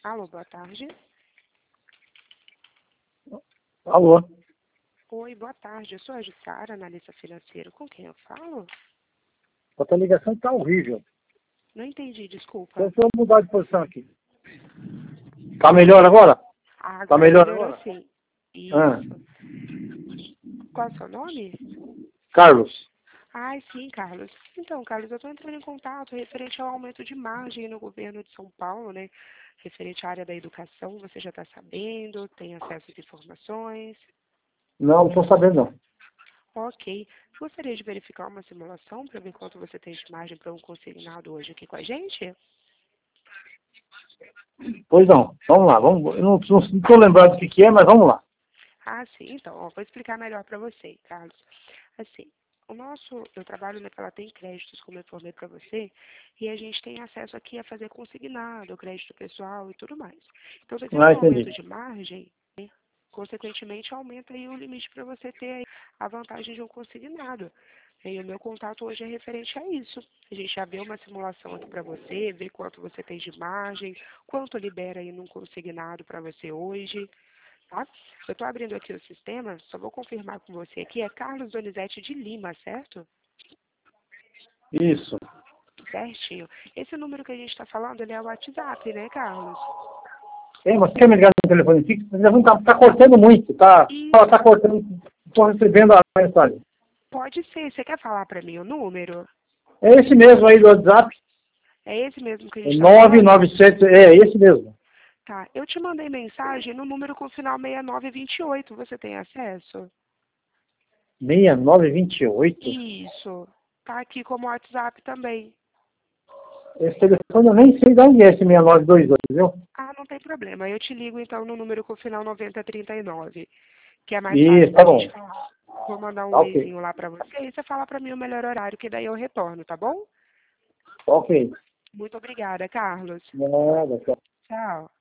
Alô, boa tarde. Alô? Oi, boa tarde. Eu sou a Jussara, analista financeiro. Com quem eu falo? A tua ligação tá horrível. Não entendi, desculpa. Deixa eu mudar de posição aqui. Tá melhor agora? Ah, Tá agora melhor melhorou agora? sim. Ah, Isso. Qual é o seu nome? Carlos. Ah, sim, Carlos. Então, Carlos, eu estou entrando em contato referente ao aumento de margem no governo de São Paulo, né? Referente à área da educação, você já está sabendo, tem acesso às informações? Não tô sabendo não. Ok. Gostaria de verificar uma simulação para ver quanto você tem de margem para um consignado hoje aqui com a gente? Pois não. Vamos lá. Vamos. Eu não tô lembrado do que é, mas vamos lá. Ah, sim, então, ó, vou explicar melhor para você, Carlos. Assim, eu trabalho naquela Tem Créditos, como eu informei para você, e a gente tem acesso aqui a fazer consignado, crédito pessoal e tudo mais. Então, devido Ah, ao aumento entendi. de margem, né, consequentemente, aumenta aí o limite para você ter aí a vantagem de um consignado. E o meu contato hoje é referente a isso. A gente já vê uma simulação aqui para você, vê quanto você tem de margem, quanto libera aí num consignado para você hoje. Tá? Eu estou abrindo aqui o sistema, só vou confirmar com você aqui, é Carlos Donizete de Lima, certo? Isso. Certinho. Esse número que a gente está falando, ele é o WhatsApp, né, Carlos? Ei, você quer me ligar no telefone fixo? O telefone tá cortando muito. Isso, Tá cortando. Tô recebendo a mensagem. pode ser. Você quer falar para mim o número? É esse mesmo aí do WhatsApp. É esse mesmo que a É gente está falando? 997. É esse mesmo. Tá. Eu te mandei mensagem no número com final 6928. Você tem acesso? 6928. Isso. Tá aqui como WhatsApp também. Esse telefone eu nem sei de onde é esse 6922, viu? Ah, não tem problema. Eu te ligo então no número com final 9039. Que é mais fácil Isso, tá da gente bom. falar. Vou mandar um Tá ok. eizinho lá pra você e você fala pra mim o melhor horário, que daí eu retorno, tá bom? Ok. Muito obrigada, Carlos. Nada, tchau. Tchau.